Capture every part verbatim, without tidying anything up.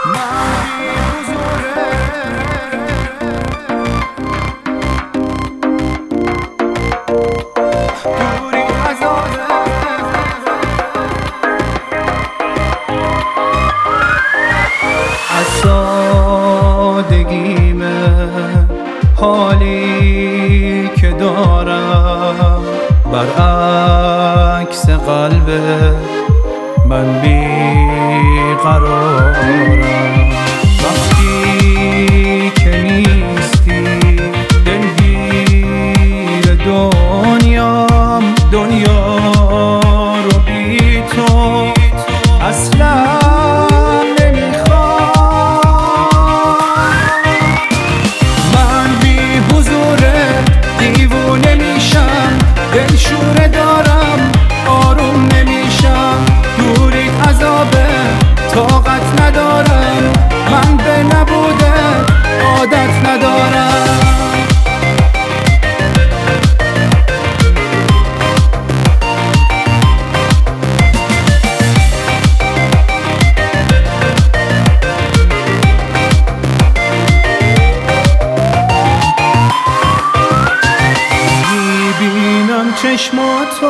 حالی که دارم برعکس قلب من بیقرارم. وقتی که نیستی دلگیر دنیام، دنیا رو بی تو اصلا دلشوره دارم، آروم نمیشم، دوری عذابه، طاقت ندارم، من به نبوده عادت ندارم. چشماتو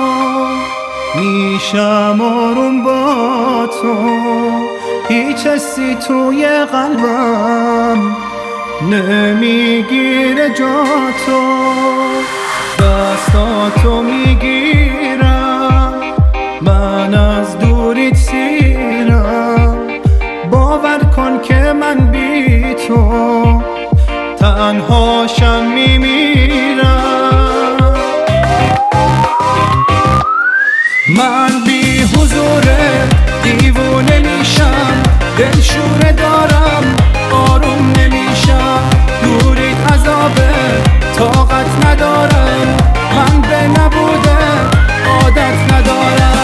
میشم آروم با تو، هیچ حسی توی قلبم نمیگیره جا تو. دستاتو میگیرم، من از دوریت سیرم، باور کن که من بی تو تنهاشم میمیرم. من بی حضوره دیوونه میشم، دلشوره دارم، آروم نمیشم، دوریت عذابه، طاقت ندارم، من به نبوده عادت ندارم.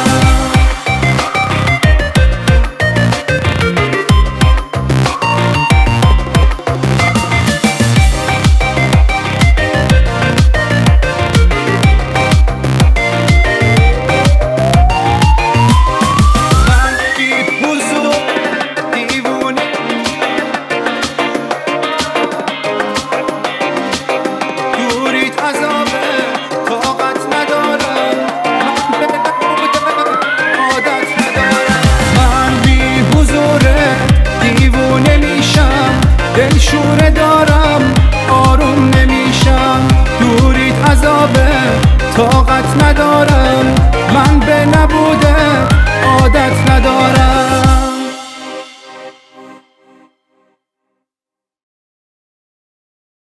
دلشوره دارم، آروم نمیشم، دوریت عذابه، طاقت ندارم.